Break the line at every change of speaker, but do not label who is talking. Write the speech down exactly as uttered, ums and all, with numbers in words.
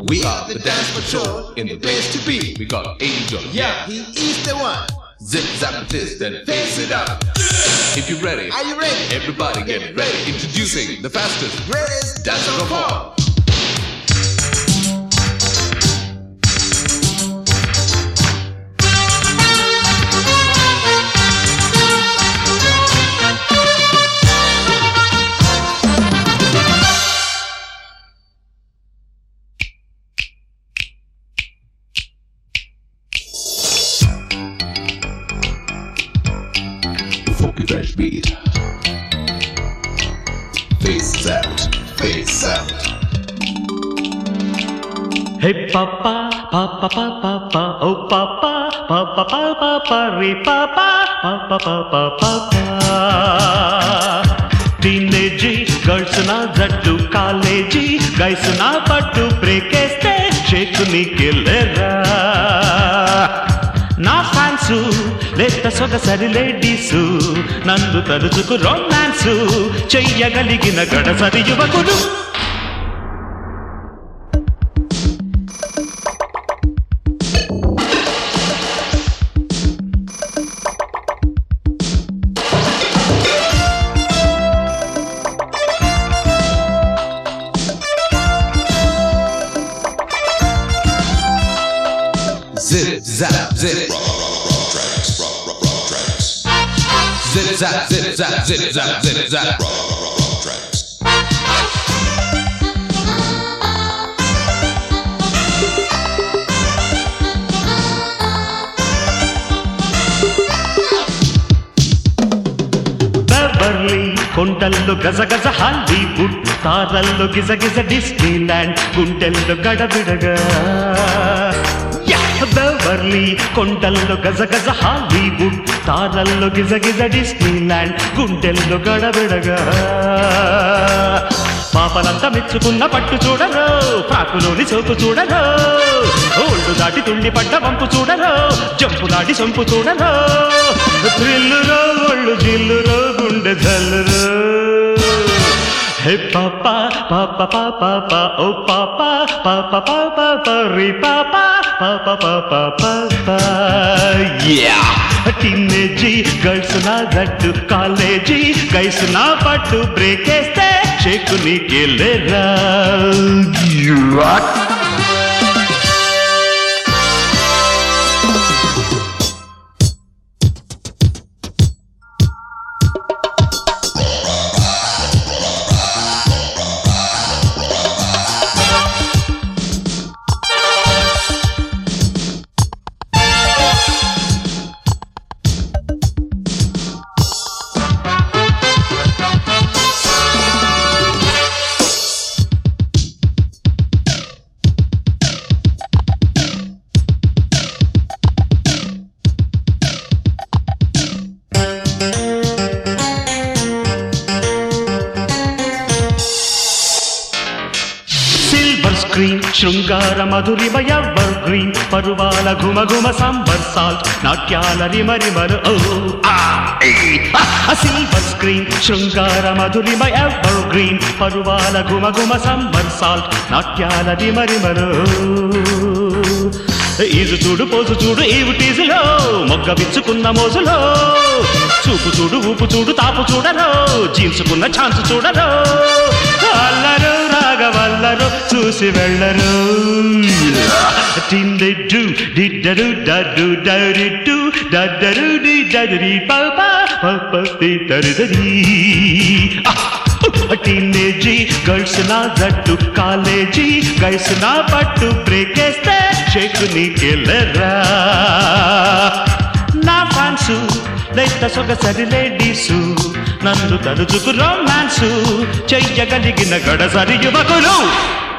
We are the dance patrol in the place to be. We got Angel.
Yeah, he is the one.
Zip, zap, twist, and face it up. If you're ready,
Are you ready?
everybody get ready. Introducing the fastest
Greatest
dancer of all. Funky fresh beat. Face out, face out.
Hey papa, papa, papa, papa, oh papa, papa, papa, papa, re papa, papa, papa, papa. Teenage girls na zattu college guys na pattu break este shake ni kellera. నా fans లేత సొగసరి ladies నందు తలుచుకు romance చెయ్యగలిగిన గడసరి యువకులు.
Zip, zap, zip. Zip, zap, zip, zap, zip, zap, zip, zap.
Beverly కొండల్లో గజ గజ Hollywood తారల్లో గిజ గిజ Disneyland గుండెల్లో గడబిడగా. Beverly కొండల్లో గజ గజ హాలీవుడ్ తారల్లో గిజ గిజ డిస్నీలాండ్ గుండెల్లో గడబిడగా. పాపలంతా మెచ్చుకున్న పట్టు చూడరు ఫ్రాకులోని సోకు చూడరు ఓల్డు దాటి తుండి పడ్డ వంపు చూడరు జంపు దాటి సొంపు చూడరు థ్రిల్లురో ఒళ్ళు జిల్లురో గుండె జల్లురో. Hey papa, papa, papa, papa, oh papa, papa, papa, papa, re papa, papa, papa, papa, yeah. Teenage girls na zattu college guys na pattu break este shake ni kellera. Screen శృంగార మధురిమయ evergreen పరువాల ఘుమ ఘుమ సంబర్ సాల్ట్ నాట్యాల రిమరిమరు ఓ సిల్వర్ స్క్రీన్ శృంగార మధురిమయ ఎవర్ గ్రీన్ పరువాల ఘుమ ఘుమ సంబర్ సాల్ట్ నాట్యాల రిమరిమరు. ఈజు చూడు పోజు చూడు ఈవు టీజులో మొగ్గ విచ్చుకున్న మోజులో చూపు చూడు ఊపు చూడు తాపు చూడరు జీన్సుకున్న ఛాన్స్ చూడరు అల్లరు రాగవల్లరు చూసి వెళ్ళరు. టిండెడ్డు డిడ్డరు డడ్డు డరిడ్డు డడ్డరు డిడ్డరి పాపా పప్పి దరిదరి. టీనేజీ గర్ల్స్ నా జట్టు కాలేజీ గైస్ నా పట్టు బ్రేక్ వేస్తే షేక్ నీకెళ్ళరా. నా ఫ్యాన్సు లేత సొగసరి లేడీసు నన్ను తలుచుకు రొమాన్సు చెయ్యగలిగిన గడసరి యువకులు.